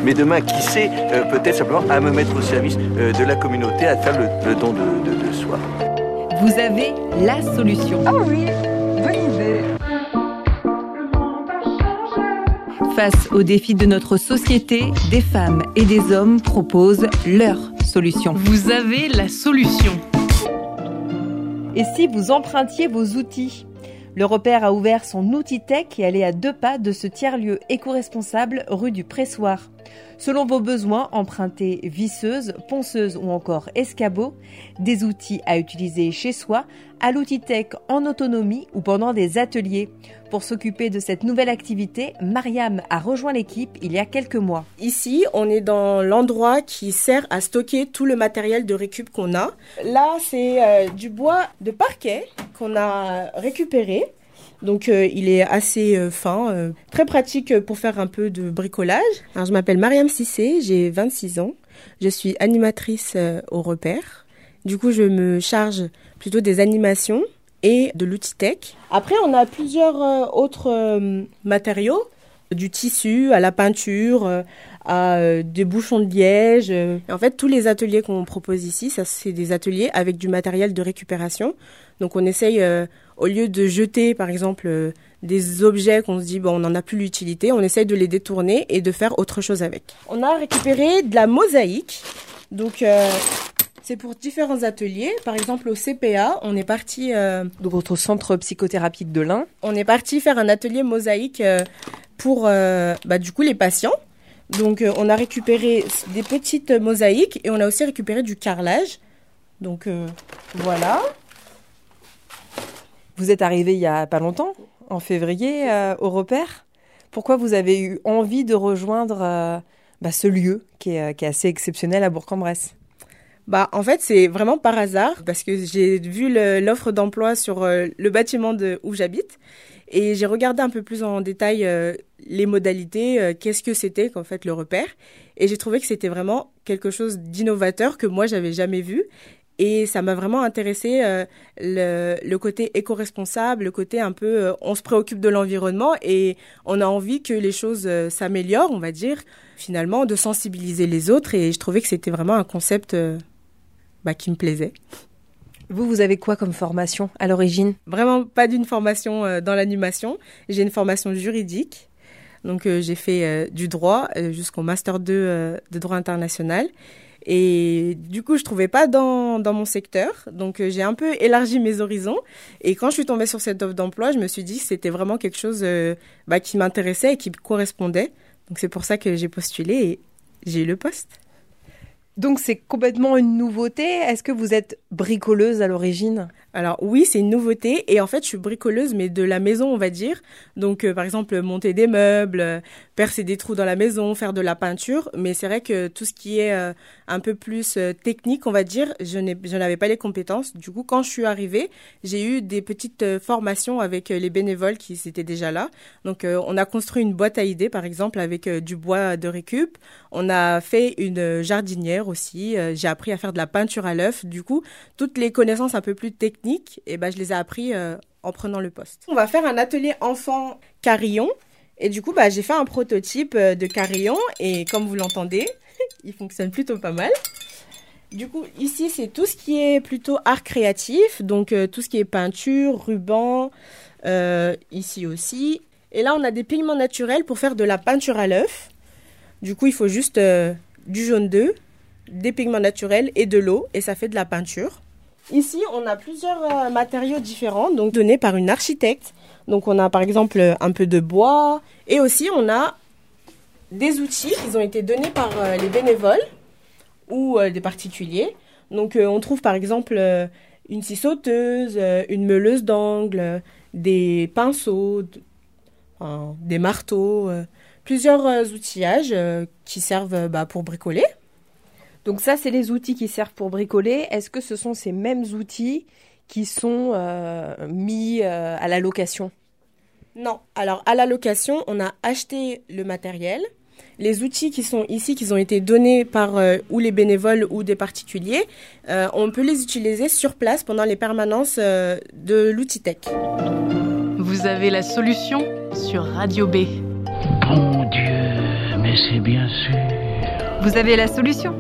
mais demain, qui sait, peut-être simplement à me mettre au service de la communauté, à faire le don de soi. Vous avez la solution. Ah oui, bonne idée. Face aux défis de notre société, des femmes et des hommes proposent leur solution. Vous avez la solution. Et si vous empruntiez vos outils ? Le repère a ouvert son outil tech et elle est à 2 pas de ce tiers-lieu éco-responsable rue du Pressoir. Selon vos besoins, empruntez visseuse, ponceuse ou encore escabeau, des outils à utiliser chez soi, à l'outil tech en autonomie ou pendant des ateliers. Pour s'occuper de cette nouvelle activité, Mariam a rejoint l'équipe il y a quelques mois. Ici, on est dans l'endroit qui sert à stocker tout le matériel de récup qu'on a. Là, c'est du bois de parquet qu'on a récupéré. Donc, il est assez fin, très pratique pour faire un peu de bricolage. Alors, je m'appelle Mariam Cissé, j'ai 26 ans. Je suis animatrice au repère. Du coup, je me charge plutôt des animations et de l'outil tech. Après, on a plusieurs autres matériaux, du tissu à la peinture, à des bouchons de liège. En fait, tous les ateliers qu'on propose ici, ça c'est des ateliers avec du matériel de récupération. Donc, on essaye, au lieu de jeter, par exemple, des objets qu'on se dit, bon, on n'en a plus l'utilité, on essaye de les détourner et de faire autre chose avec. On a récupéré de la mosaïque. Donc, c'est pour différents ateliers. Par exemple, au CPA, on est parti... Donc, votre centre psychothérapique de l'Ain. On est parti faire un atelier mosaïque pour, du coup, les patients. Donc, on a récupéré des petites mosaïques et on a aussi récupéré du carrelage. Donc, voilà. Vous êtes arrivé il y a pas longtemps, en février, au repère. Pourquoi vous avez eu envie de rejoindre ce lieu qui est assez exceptionnel à Bourg-en-Bresse ? En fait, c'est vraiment par hasard parce que j'ai vu l'offre d'emploi sur le bâtiment où j'habite et j'ai regardé un peu plus en détail les modalités, qu'est-ce que c'était qu'en fait le repère, et j'ai trouvé que c'était vraiment quelque chose d'innovateur que moi j'avais jamais vu. Et ça m'a vraiment intéressé le côté éco-responsable, le côté un peu on se préoccupe de l'environnement et on a envie que les choses s'améliorent, on va dire, finalement, de sensibiliser les autres. Et je trouvais que c'était vraiment un concept qui me plaisait. Vous avez quoi comme formation à l'origine ? Vraiment pas d'une formation dans l'animation. J'ai une formation juridique. Donc j'ai fait du droit jusqu'au Master 2 de droit international. Et du coup, je trouvais pas dans mon secteur. Donc, j'ai un peu élargi mes horizons. Et quand je suis tombée sur cette offre d'emploi, je me suis dit que c'était vraiment quelque chose qui m'intéressait et qui me correspondait. Donc, c'est pour ça que j'ai postulé et j'ai eu le poste. Donc, c'est complètement une nouveauté. Est-ce que vous êtes bricoleuse à l'origine ? Alors oui, c'est une nouveauté et en fait, je suis bricoleuse mais de la maison, on va dire. Donc par exemple, monter des meubles, percer des trous dans la maison, faire de la peinture, mais c'est vrai que tout ce qui est un peu plus technique, on va dire, je n'avais pas les compétences. Du coup, quand je suis arrivée, j'ai eu des petites formations avec les bénévoles qui étaient déjà là. Donc on a construit une boîte à idées par exemple avec du bois de récup. On a fait une jardinière aussi, j'ai appris à faire de la peinture à l'œuf. Du coup, toutes les connaissances un peu plus techniques, et je les ai appris en prenant le poste. On va faire un atelier enfant carillon. Et du coup, j'ai fait un prototype de carillon. Et comme vous l'entendez, il fonctionne plutôt pas mal. Du coup, ici, c'est tout ce qui est plutôt art créatif. Donc, tout ce qui est peinture, ruban, ici aussi. Et là, on a des pigments naturels pour faire de la peinture à l'œuf. Du coup, il faut juste du jaune d'œuf, des pigments naturels et de l'eau. Et ça fait de la peinture. Ici, on a plusieurs matériaux différents, donc donnés par une architecte. Donc, on a par exemple un peu de bois et aussi on a des outils qui ont été donnés par les bénévoles ou des particuliers. Donc, on trouve par exemple une scie sauteuse, une meuleuse d'angles, des pinceaux, des marteaux, plusieurs outillages qui servent pour bricoler. Donc ça, c'est les outils qui servent pour bricoler. Est-ce que ce sont ces mêmes outils qui sont mis à la location ? Non. Alors, à la location, on a acheté le matériel. Les outils qui sont ici, qui ont été donnés par ou les bénévoles ou des particuliers, on peut les utiliser sur place pendant les permanences de l'outil tech. Vous avez la solution sur Radio B. Bon Dieu, mais c'est bien sûr. Vous avez la solution.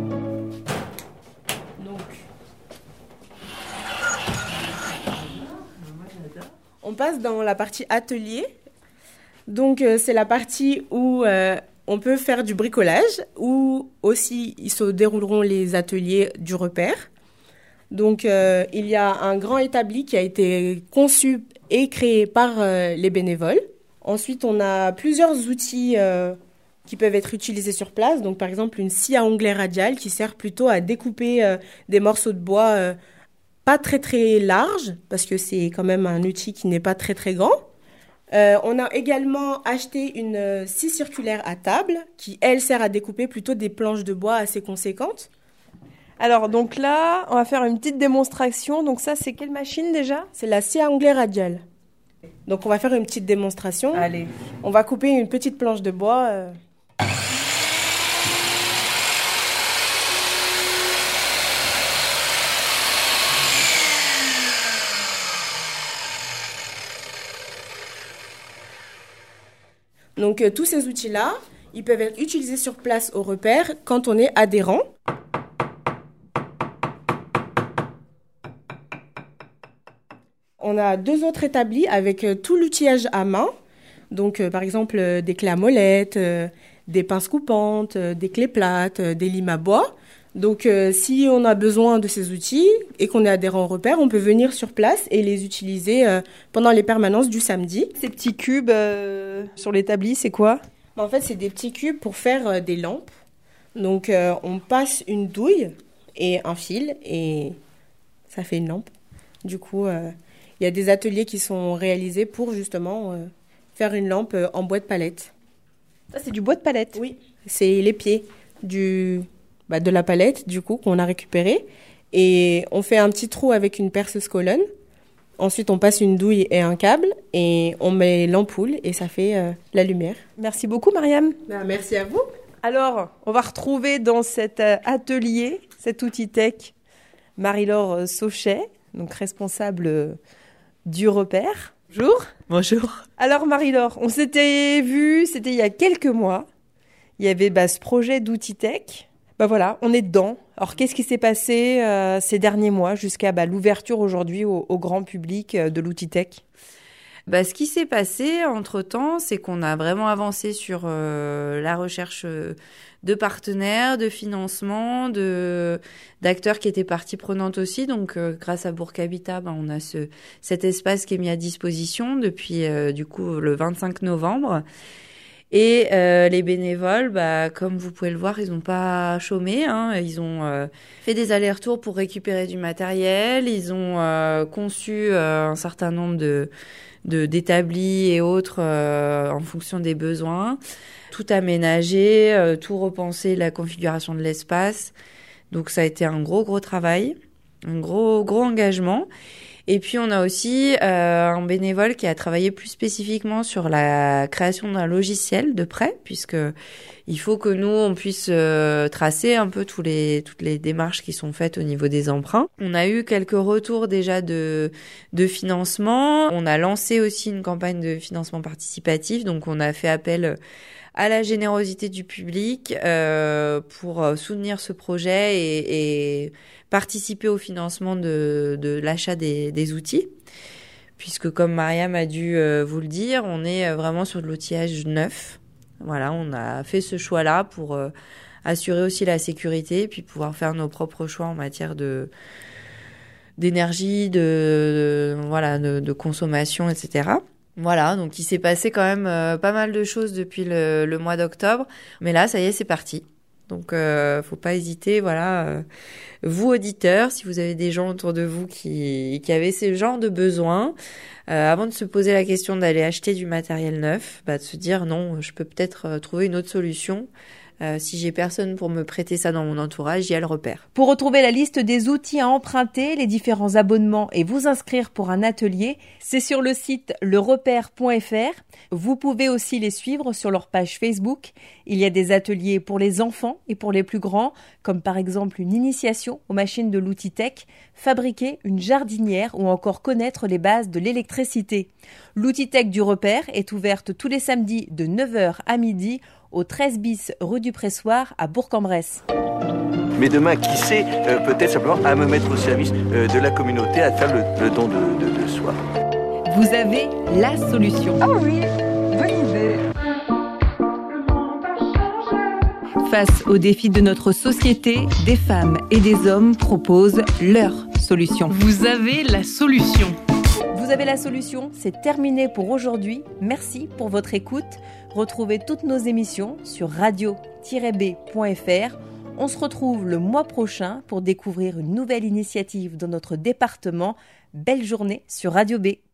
On passe dans la partie atelier. Donc, c'est la partie où on peut faire du bricolage, où aussi ils se dérouleront les ateliers du repère. Donc, il y a un grand établi qui a été conçu et créé par les bénévoles. Ensuite, on a plusieurs outils qui peuvent être utilisés sur place. Donc, par exemple, une scie à onglet radial qui sert plutôt à découper des morceaux de bois pas très très larges, parce que c'est quand même un outil qui n'est pas très très grand. On a également acheté une scie circulaire à table qui, elle, sert à découper plutôt des planches de bois assez conséquentes. Alors, donc là, on va faire une petite démonstration. Donc ça, c'est quelle machine déjà ? C'est la scie à onglet radial. Donc, on va faire une petite démonstration. Allez. On va couper une petite planche de bois. Donc, tous ces outils-là, ils peuvent être utilisés sur place au repère quand on est adhérent. On a 2 autres établis avec tout l'outillage à main. Donc, par exemple, des clés à molette, des pinces coupantes, des clés plates, des limes à bois. Donc, si on a besoin de ces outils et qu'on est adhérent au repère, on peut venir sur place et les utiliser pendant les permanences du samedi. Ces petits cubes sur l'établi, c'est quoi ? En fait, c'est des petits cubes pour faire des lampes. Donc, on passe une douille et un fil et ça fait une lampe. Du coup, il y a des ateliers qui sont réalisés pour justement faire une lampe en bois de palette. Ça, c'est du bois de palette ? Oui, c'est les pieds de la palette, du coup, qu'on a récupéré. Et on fait un petit trou avec une perceuse colonne. Ensuite, on passe une douille et un câble et on met l'ampoule et ça fait la lumière. Merci beaucoup, Mariam. Merci à vous. Alors, on va retrouver dans cet atelier, cet outil tech, Marie-Laure Sauchet, donc responsable du repère. Bonjour. Bonjour. Alors, Marie-Laure, on s'était vu, c'était il y a quelques mois. Il y avait ce projet d'outil tech. Voilà, on est dedans. Alors, qu'est-ce qui s'est passé ces derniers mois jusqu'à l'ouverture aujourd'hui au grand public de l'outil tech ? Ce qui s'est passé entre-temps, c'est qu'on a vraiment avancé sur la recherche de partenaires, de financement, d'acteurs qui étaient partie prenante aussi. Donc, grâce à Bourg Habitat, on a cet espace qui est mis à disposition depuis du coup le 25 novembre. Et les bénévoles, comme vous pouvez le voir, ils n'ont pas chômé. Ils ont fait des allers-retours pour récupérer du matériel. Ils ont conçu un certain nombre d'établis et autres en fonction des besoins. Tout aménagé, tout repenser la configuration de l'espace. Donc ça a été un gros travail, un gros engagement. Et puis on a aussi un bénévole qui a travaillé plus spécifiquement sur la création d'un logiciel de prêt, puisque il faut que nous on puisse tracer un peu toutes les démarches qui sont faites au niveau des emprunts. On a eu quelques retours déjà de financement. On a lancé aussi une campagne de financement participatif, donc on a fait appel à la générosité du public pour soutenir ce projet et participer au financement de l'achat des outils. Puisque comme Mariam a dû vous le dire, on est vraiment sur de l'outillage neuf. Voilà, on a fait ce choix-là pour assurer aussi la sécurité et puis pouvoir faire nos propres choix en matière d'énergie, de consommation, etc. Voilà, donc il s'est passé quand même pas mal de choses depuis le mois d'octobre. Mais là, ça y est, c'est parti. Donc, faut pas hésiter, vous auditeurs, si vous avez des gens autour de vous qui avaient ce genre de besoins, avant de se poser la question d'aller acheter du matériel neuf, de se dire non, je peux peut-être trouver une autre solution. Si j'ai personne pour me prêter ça dans mon entourage, il y a le repère. Pour retrouver la liste des outils à emprunter, les différents abonnements et vous inscrire pour un atelier, c'est sur le site lerepère.fr. Vous pouvez aussi les suivre sur leur page Facebook. Il y a des ateliers pour les enfants et pour les plus grands, comme par exemple une initiation aux machines de l'outil tech, fabriquer une jardinière ou encore connaître les bases de l'électricité. L'outil tech du repère est ouverte tous les samedis de 9h à midi au 13 bis rue du Pressoir à Bourg-en-Bresse. Mais demain, qui sait, peut-être simplement à me mettre au service de la communauté, à faire le don de soi. Vous avez la solution. Ah oui, bonne idée. Face aux défis de notre société, des femmes et des hommes proposent leur solution. Vous avez la solution. Vous avez la solution, c'est terminé pour aujourd'hui. Merci pour votre écoute. Retrouvez toutes nos émissions sur radio-b.fr. On se retrouve le mois prochain pour découvrir une nouvelle initiative dans notre département. Belle journée sur Radio B.